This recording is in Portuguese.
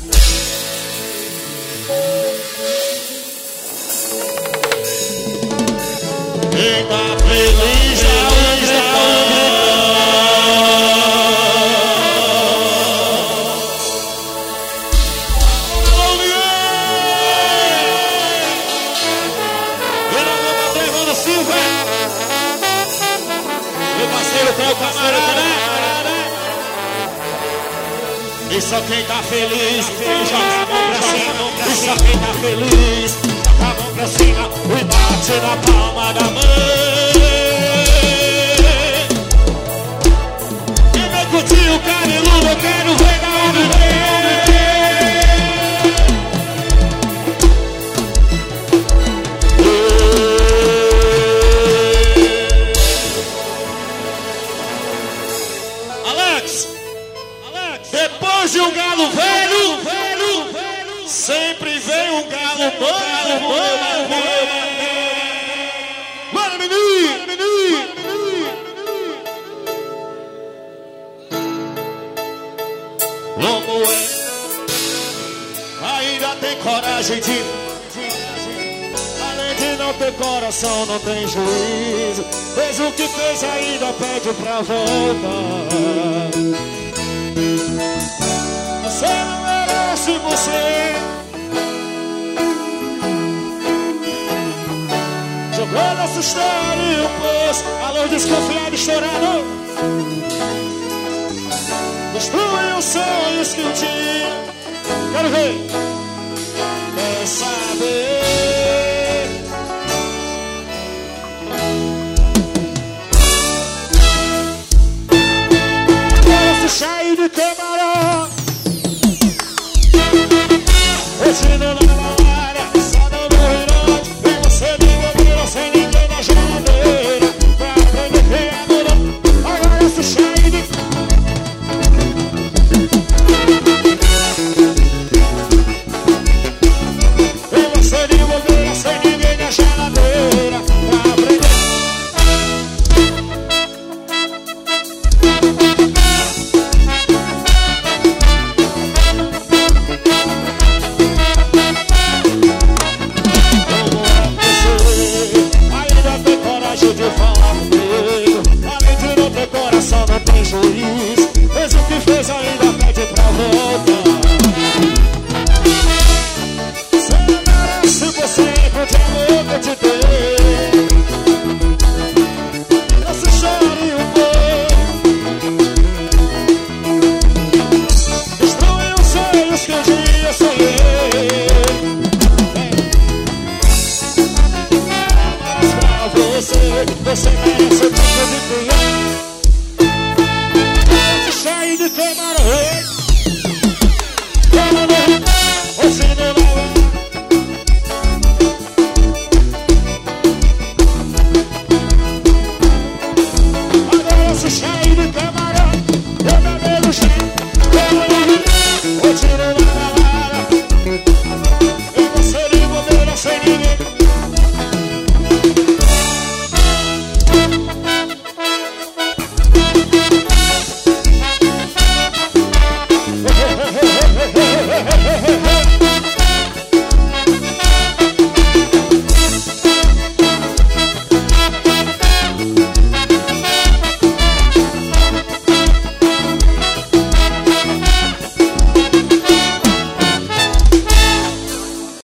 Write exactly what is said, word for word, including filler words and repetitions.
Quem tá feliz tá e só quem tá feliz, joga a mão pra cima. E só quem tá feliz, joga a mão pra cima e bate na palma da mão. Quem vai curtir o cabeludo, eu quero ver da onde depois de um galo velho, velho, velho, sempre vem um galo novo. Mano, menino, menino, como é? Ainda tem coragem de, além de não ter coração, não tem juízo. Fez o que fez, ainda pede pra voltar. Você não merece você. Jogou nossa história e o poço. Alô, desconfiado, estourado. Destruiu os sonhos que eu tinha. Quero ver. Quer saber? Quero se sair de camarão. Esse não na área, só não no relote. E você me bobeira sem ninguém na geladeira. Pra aprender quem é dono. Agora se cheio de... E você me bobeira sem ninguém na geladeira. Pra aprender... Fez o que fez, ainda pede pra voltar. Você merece você, porque amor que eu te dei. Essa história e o amor destruiu os sonhos que um dia sonhei. Mas pra você, você merece tudo de criar. Sair de camarão.